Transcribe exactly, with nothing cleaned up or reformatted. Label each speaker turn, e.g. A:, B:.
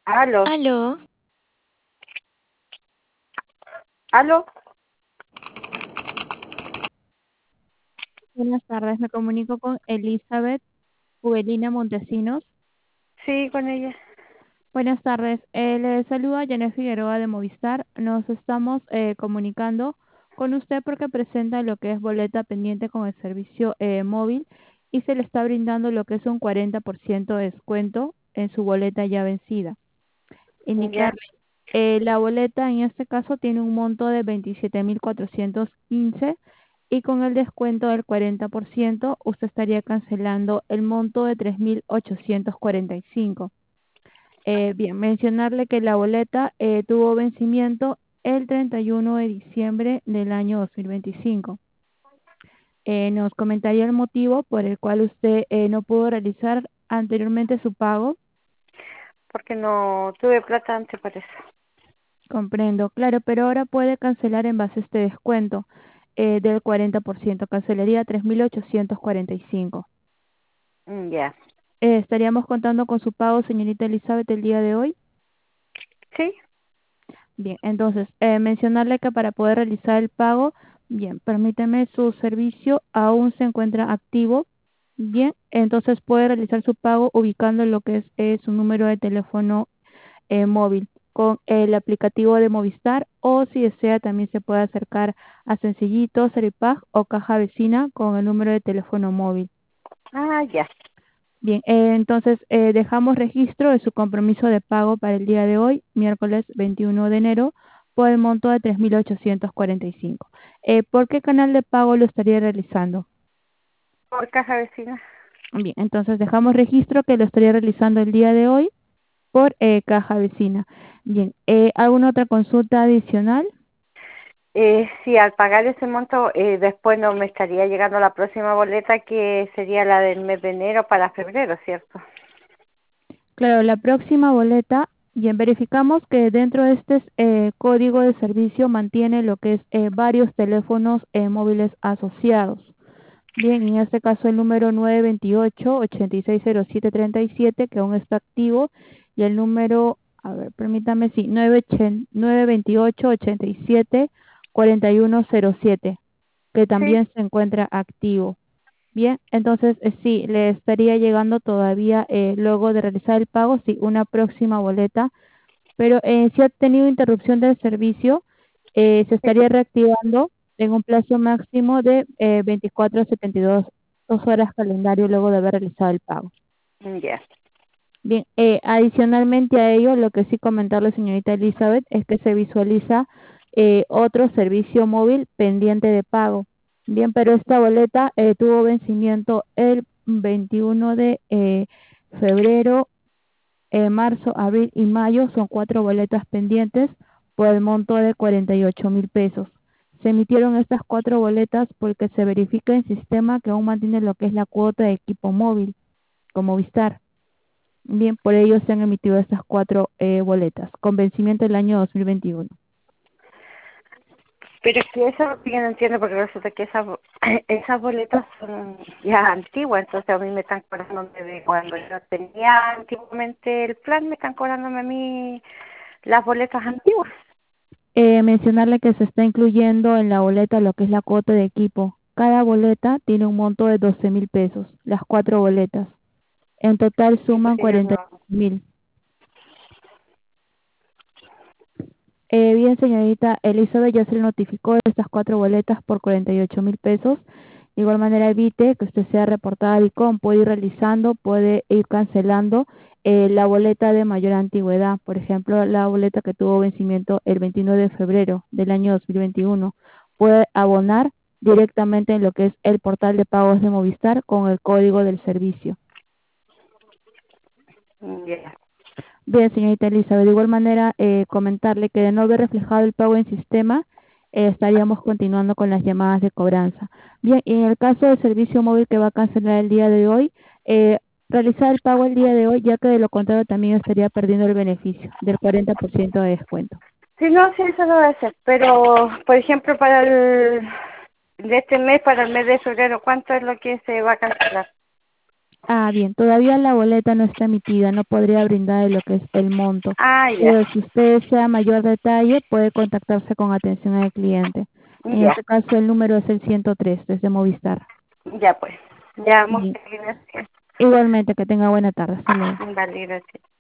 A: Aló,
B: Aló,
A: aló,
C: Buenas tardes, me comunico con Elizabeth Ubelina Montesinos.
A: sí, con ella.
C: Buenas tardes, eh, le saluda Janet Figueroa de Movistar. Nos estamos eh, comunicando con usted porque presenta lo que es boleta pendiente con el servicio eh, móvil y se le está brindando lo que es un cuarenta por ciento de descuento en su boleta ya vencida.
A: Ya,
C: Indicarle, eh, la boleta en este caso tiene un monto de veintisiete mil cuatrocientos quince y con el descuento del cuarenta por ciento usted estaría cancelando el monto de tres mil ochocientos cuarenta y cinco. Eh, bien, mencionarle que la boleta eh, tuvo vencimiento el treinta y uno de diciembre del año dos mil veinticinco. Eh, nos comentaría el motivo por el cual usted eh, no pudo realizar anteriormente su pago.
A: porque no tuve plata antes para eso.
C: Comprendo, claro, pero ahora puede cancelar en base a este descuento eh, del cuarenta por ciento. Cancelaría tres mil ochocientos cuarenta y cinco.
A: Mm, Ya,
C: Eh, ¿estaríamos contando con su pago, señorita Elizabeth, el día de hoy?
A: sí,
C: Bien, entonces, eh, mencionarle que para poder realizar el pago, bien, permíteme, su servicio aún se encuentra activo. Bien, entonces puede realizar su pago ubicando lo que es eh, su número de teléfono eh, móvil con el aplicativo de Movistar, o si desea también se puede acercar a Sencillito, Seripag o Caja Vecina con el número de teléfono móvil.
A: ah, ya,
C: Bien, eh, entonces eh, dejamos registro de su compromiso de pago para el día de hoy, miércoles veintiuno de enero, por el monto de tres mil ochocientos cuarenta y cinco. Eh, ¿por qué canal de pago lo estaría realizando?
A: por caja vecina.
C: Bien, entonces dejamos registro que lo estaría realizando el día de hoy por eh, Caja Vecina. Bien, eh, ¿alguna otra consulta adicional?
A: Eh, sí, al pagar ese monto, eh, después no me estaría llegando la próxima boleta, que sería la del mes de enero para febrero, ¿cierto?
C: Claro, la próxima boleta, bien, verificamos que dentro de este eh, código de servicio mantiene lo que es eh, varios teléfonos eh, móviles asociados. Bien, en este caso el número nueve dos ocho, ocho seis cero siete tres siete, que aún está activo, y el número, a ver, permítame, sí, nueve dos ocho, ocho siete cuatro uno cero siete, que
A: Sí,
C: también se encuentra activo. Bien, entonces eh, sí, le estaría llegando todavía eh, luego de realizar el pago, sí, una próxima boleta, pero eh, si ha tenido interrupción del servicio, eh, se
A: sí,
C: estaría reactivando en un plazo máximo de eh, veinticuatro a setenta y dos dos horas calendario luego de haber realizado el pago.
A: mm, ya.
C: Bien, eh, adicionalmente a ello, lo que sí comentarle, señorita Elizabeth, es que se visualiza eh, otro servicio móvil pendiente de pago. Bien, pero esta boleta eh, tuvo vencimiento el veintiuno de eh, febrero, eh, marzo, abril y mayo. Son cuatro boletas pendientes por el monto de cuarenta y ocho mil pesos. Se emitieron estas cuatro boletas porque se verifica en sistema que aún mantiene lo que es la cuota de equipo móvil, como Vistar. Bien, por ello se han emitido estas cuatro eh, boletas, con vencimiento el año dos mil veintiuno.
A: Pero es que eso yo no entiendo, porque resulta que esas, bo- esas boletas son ya antiguas, entonces a mí me están cobrando de cuando yo tenía antiguamente el plan, me están cobrándome a mí las boletas antiguas.
C: Eh, mencionarle que se está incluyendo en la boleta lo que es la cuota de equipo. Cada boleta tiene un monto de doce mil pesos, las cuatro boletas. En total
A: Sí,
C: suman
A: porque yo
C: cuarenta
A: no.
C: mil. Eh, bien, señorita Elizabeth, ya se le notificó estas cuatro boletas por cuarenta y ocho mil pesos. De igual manera, evite que usted sea reportada a DICOM. Puede ir realizando, puede ir cancelando eh, la boleta de mayor antigüedad. Por ejemplo, la boleta que tuvo vencimiento el veintiuno de febrero del año dos mil veintiuno. Puede abonar directamente en lo que es el portal de pagos de Movistar con el código del servicio.
A: Ya.
C: Bien, señorita Elizabeth, de igual manera eh, comentarle que de no haber reflejado el pago en sistema, eh, estaríamos continuando con las llamadas de cobranza. Bien, y en el caso del servicio móvil que va a cancelar el día de hoy, eh, realizar el pago el día de hoy, ya que de lo contrario también estaría perdiendo el beneficio del cuarenta por ciento de descuento.
A: Sí, no, sí, eso lo voy a hacer. Pero, por ejemplo, para el de este mes, para el mes de febrero, ¿cuánto es lo que se va a cancelar?
C: Ah, bien, todavía la boleta no está emitida, no podría brindar lo que es el monto,
A: Ah, ya,
C: pero si usted desea mayor detalle, puede contactarse con atención al cliente. En
A: ya,
C: este caso, el número es el ciento tres desde Movistar.
A: ya pues. Ya, muchas
C: Bien,
A: gracias.
C: igualmente, que tenga buena tarde. Hasta luego.
A: Vale, gracias.